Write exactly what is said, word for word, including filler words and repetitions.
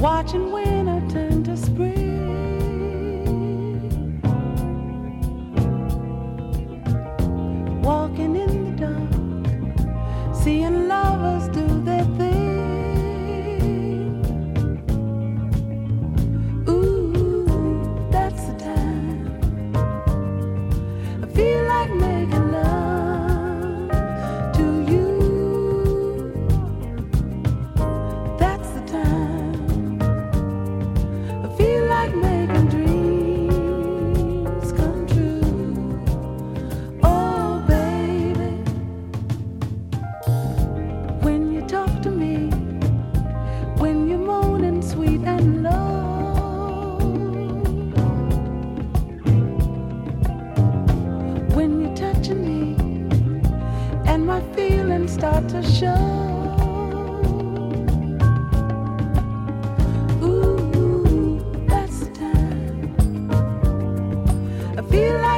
watching winter turn to spring. Walking in the dark, seeing lovers do their thing. Ooh, that's the time I feel like making love to you. That's the time I feel like making dreams come true. Oh baby, when you talk to me, when you're moaning sweet and low, when you're touching me and my feelings start to show. Ooh, that's the time I feel like